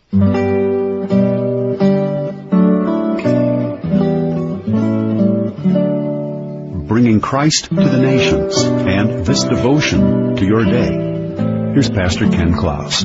Bringing Christ to the nations and this devotion to your day. Here's Pastor Ken Klaus.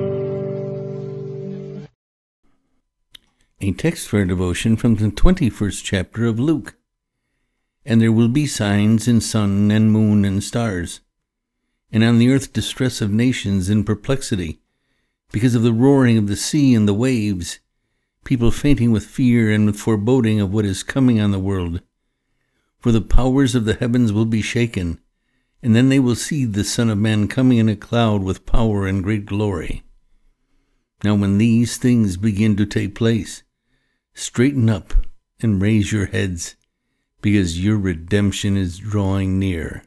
A text for devotion from the 21st chapter of Luke. And there will be signs in sun and moon and stars, and on the earth distress of nations in perplexity, because of the roaring of the sea and the waves, people fainting with fear and with foreboding of what is coming on the world. For the powers of the heavens will be shaken, and then they will see the Son of Man coming in a cloud with power and great glory. Now when these things begin to take place, straighten up and raise your heads, because your redemption is drawing near.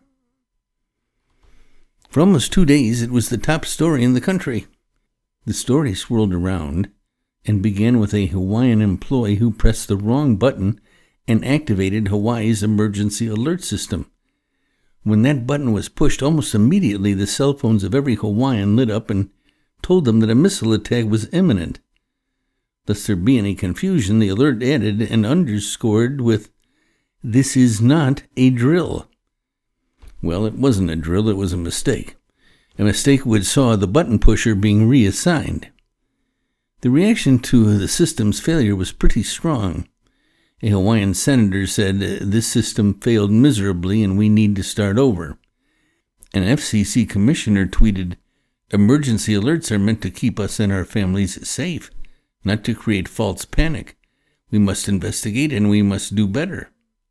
For almost 2 days, it was the top story in the country. The story swirled around and began with a Hawaiian employee who pressed the wrong button and activated Hawaii's emergency alert system. When that button was pushed, almost immediately the cell phones of every Hawaiian lit up and told them that a missile attack was imminent. Lest there be any confusion, the alert added and underscored with, "This is not a drill." Well, it wasn't a drill, it was a mistake. A mistake which saw the button pusher being reassigned. The reaction to the system's failure was pretty strong. A Hawaiian senator said, "This system failed miserably and we need to start over." An FCC commissioner tweeted, "Emergency alerts are meant to keep us and our families safe, not to create false panic. We must investigate and we must do better."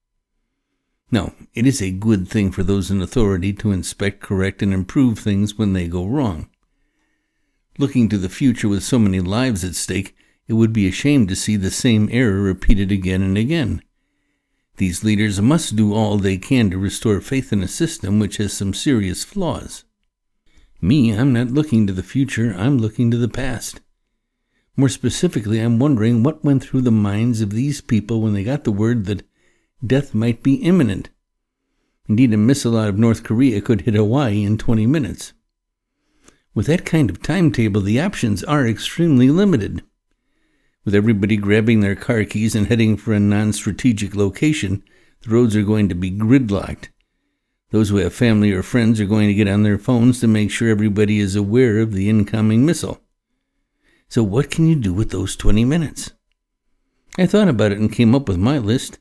Now, it is a good thing for those in authority to inspect, correct, and improve things when they go wrong. Looking to the future with so many lives at stake, it would be a shame to see the same error repeated again and again. These leaders must do all they can to restore faith in a system which has some serious flaws. I'm not looking to the future, I'm looking to the past. More specifically, I'm wondering what went through the minds of these people when they got the word that death might be imminent. Indeed, a missile out of North Korea could hit Hawaii in 20 minutes. With that kind of timetable, the options are extremely limited. With everybody grabbing their car keys and heading for a non-strategic location, the roads are going to be gridlocked. Those who have family or friends are going to get on their phones to make sure everybody is aware of the incoming missile. So what can you do with those 20 minutes? I thought about it and came up with my list.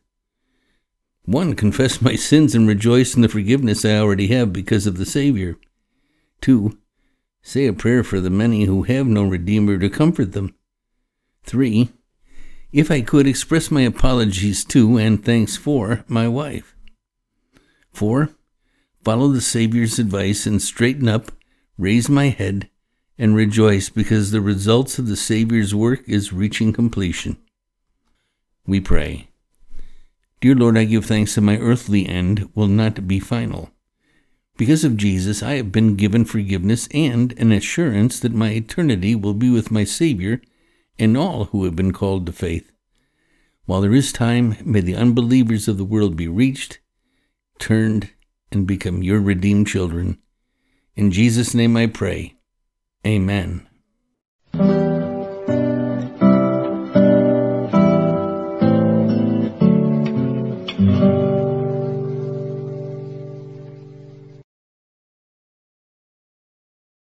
1. Confess my sins and rejoice in the forgiveness I already have because of the Savior. 2. Say a prayer for the many who have no Redeemer to comfort them. 3. If I could, express my apologies to and thanks for my wife. 4. Follow the Savior's advice and straighten up, raise my head, and rejoice because the results of the Savior's work is reaching completion. We pray. Dear Lord, I give thanks that my earthly end will not be final. Because of Jesus, I have been given forgiveness and an assurance that my eternity will be with my Savior and all who have been called to faith. While there is time, may the unbelievers of the world be reached, turned, and become your redeemed children. In Jesus' name I pray. Amen.